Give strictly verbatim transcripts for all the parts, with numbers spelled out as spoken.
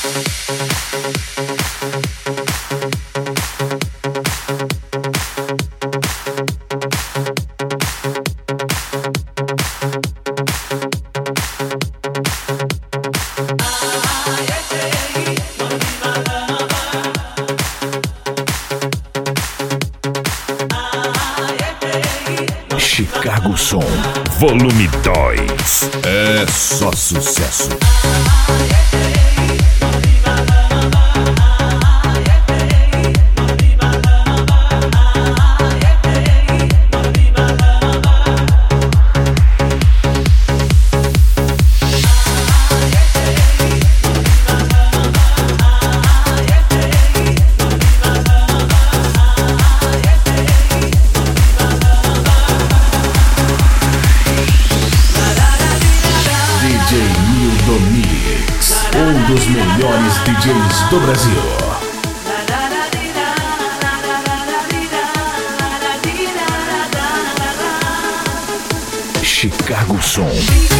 Chicago Som, volume dois. É só sucesso. Um dos melhores D Js do Brasil. Chicago Som.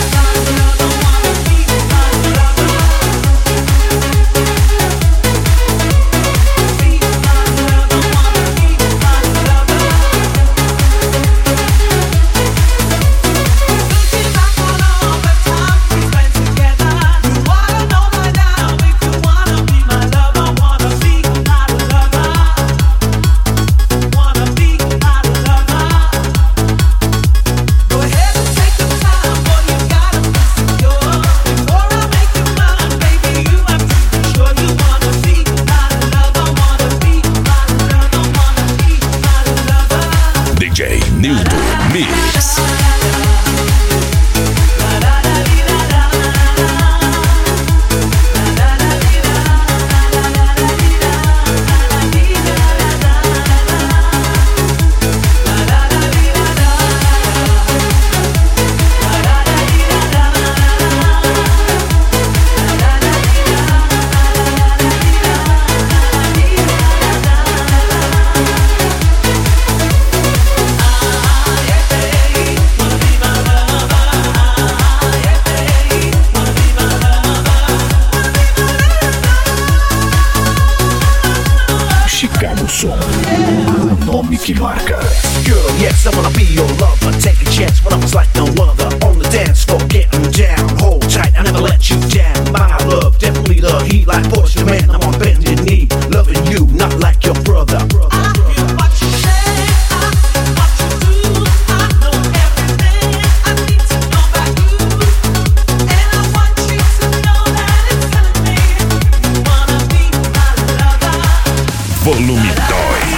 O nome que marca. Girl, yes, I wanna be your lover. Take a chance when I was like no other. On the dance floor, getting down. Hold tight, I never let you down. My love, definitely the heat. Like Porsche, man, I'm on bended knee. Loving you, not like your brother. I hear what you say, I see what you do. I know everything I need to know about you. And I want you to know that it's telling me you wanna be my lover. Volume dois.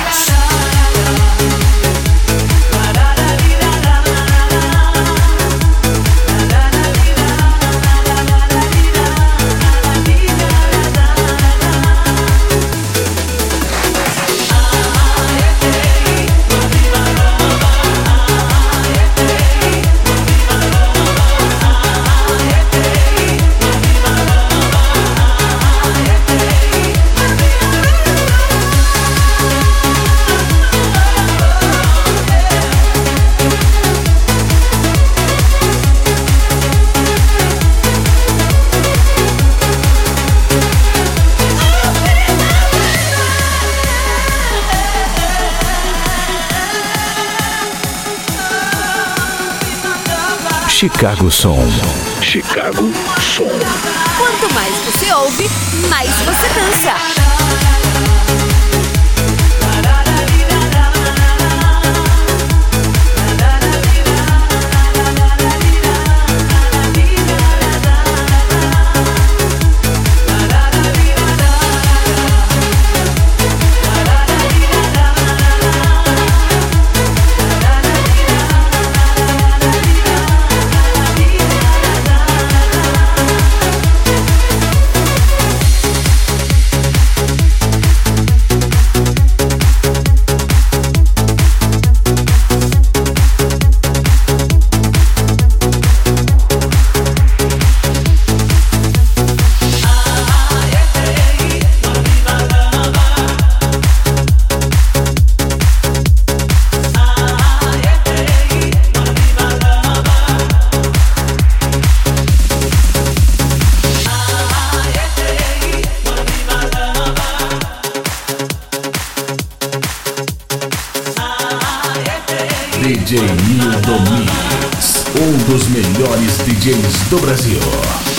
Chicago Som. Chicago Som. Quanto mais você ouve, mais você dança. D J Nil do Mix, um dos melhores D Js do Brasil.